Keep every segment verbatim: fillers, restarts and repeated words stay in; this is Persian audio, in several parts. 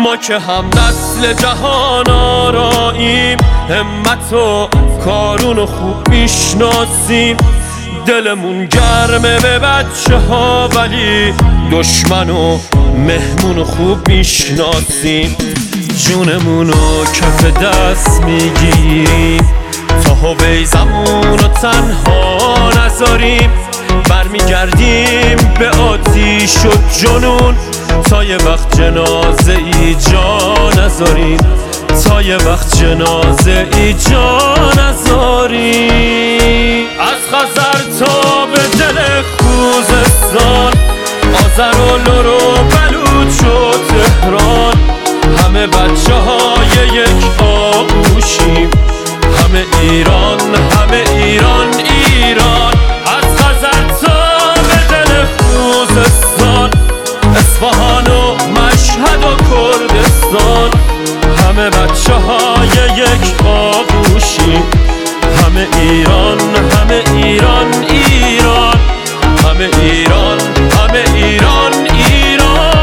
ما که هم نسل جهان آراییم، همت و کارون و خوب میشناسیم. دلمون گرمه به بچه ها ولی دشمن و مهمون و خوب میشناسیم. جونمونو کف دست میگیریم تا هویزمون رو تنها نذاریم. برمیگردیم به آتیش و جنون تا یه وقت جنازه ای جا نذاریم. تا یه وقت جنازه ای جا نذاریم. از خزر تا به دل خوزستان، آذر و لر و بلوچ و تهران، همه بچه های یک آغوشیم. همه ایران، همه ایران ایران. از خزر تا به دل خوزستان، اصفهان و مشهد و کردستان، همه بچه های یک آغوشیم. همه ایران، همه ایران ایران. همه ایران، همه ایران ایران.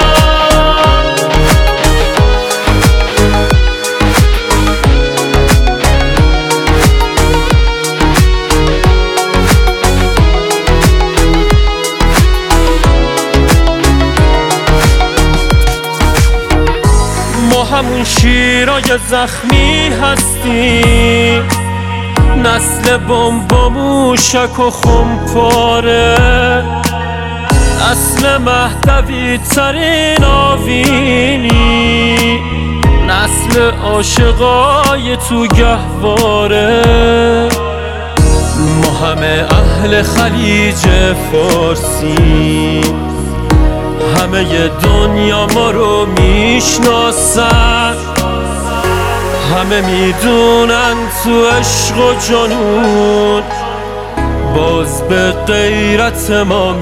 ما همون شیرای زخمی هستیم، نسل بمب و موشک و خمپاره، نسل مهدوی ترین آوینی، نسل عاشقای تو گهواره. ما همه اهل خلیج فارسی، همه دنیا ما رو میشناسن، همه میدونن تو عشق و جنون باز به غیرت ما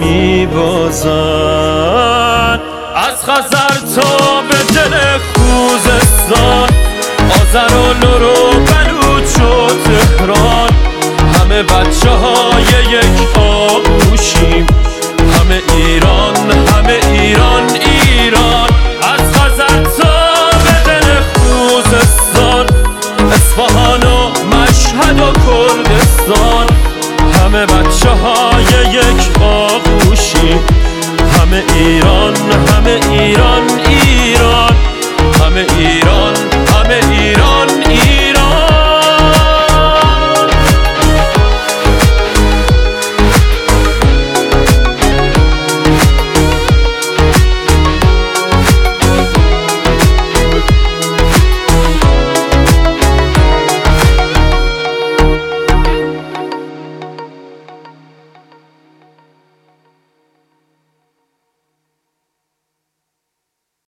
میبازن. از خزر تا به دل خوزستان، آذر و لر و بلوچ و تهران، همه بچه های یک آغوشیم. همه ایران، همه ایران ایران. از خزر تا به دل خوزستان، اصفهان و مشهد و کردستان، همه بچه های یک آغوشیم. همه ایران، همه ایران ایران. همه ایران، همه ایران.